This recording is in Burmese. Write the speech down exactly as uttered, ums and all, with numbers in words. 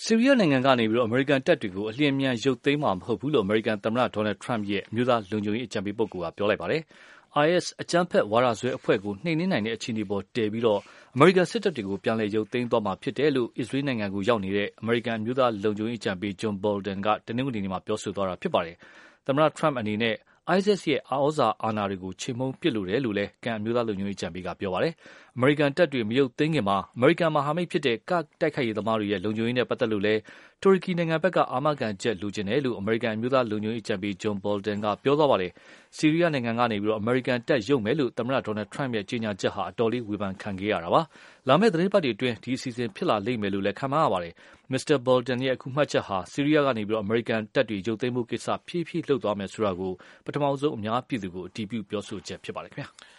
ဆီးရီးယားနိုင်ငံကနေပြီးတော့အမေရိကန်တပ်တွေကိုအလျင်အမြန်ရုပ်သိမ်းမှာမဟုတ်ဘူးလို့အမေရိကန်သမ္မတဒေါ်နယ်ထရန့်ရဲ့အမျိုးသားလုံခြုံရေးအကြံပေးပုဂ္ဂိုလ်ကပြောလိုက်ပါတယ်။အိုင်အက်စ် အကြမ်းဖက်ဝါဒစွဲအဖွဲ့ကိုနှိမ်နင်းနိုင်တဲ့အခြေအနေပေါ်တည်ပြီးတော့အမေရိကန်စစ်တပ်တွေကိုပြန်လည်ရုပ်သိမ်းသွားမှာဖြစ်တယ်လို့အစ္စရေးနိုင်ငံကိုရောက်နေတဲ့အမေရိကန်အမျိုးသားလုံခြုံရေးအကြံပေး John Bolton ကတနင်္ဂနွေနေ့မှာပြောဆိုသွားတာဖြစ်ပါတယ်။ သမ္မတထရန့်အနေနဲ့အိုက်အက်စ်ရဲ့ဩဇာအာဏာတွေကိုချေမှုန်းပစ်လိုတယ်လို့လည်းကန်အမျိုးသားလုံခြုံရေးအကြံပေးကပြောပါတယ်။အမေရိကန်တပ်တွေမရုပ်သိမ်းခင်မှာအမေရိကန်မဟာမိတ်ဖြစ်တဲ့ကာ့ဒ်တိုက်ခိုက်ရေးသမားတွေရဲ့လုံခြုံရေးနဲ့ပတ်သက်လို့လည်းတူရကီနိုင်ငံဘက်ကအာမခံချက်လိုချင်တယ်လို့အမေရိကန်အမျိုးသားလုံခြုံရေးအကြံပေး John Bolton ကပြောသွားပါတယ်။ဆီးရီးယားနိုင်ငံကနေပြီးတော့အမေရိကန်တပ်ရုပ်မယ်လို့သမ္မတဒေါ်နယ်ထရန့်ရဲ့ကြေညာချက်ဟာအတော်လေးဝေဖန်ခံခဲ့ရတာပါ။လာမယ့်သတင်းပတ်တွေအတွင်းဒီအစီအစဉ်ဖြစ်လာလိမ့်မယ်လို့လည်းခန့်မှန်းရပါတယ်။ မစ္စတာ Bolton ရဲ့အခုမှတ်ချက်ဟာဆီးရီးယားကနေပြီးတော့အမေရိကန်တပ်တွေရုပ်သိမ်းမှုကိစ္စဖြည်းဖြည်းလှုပ်သွားမယ်ဆိုတာကိုပထမဆုံးအများပြည်သူကိုအတည်ပြုပြောဆိုချက်ဖြစ်ပါတယ်ခင်ဗျာ။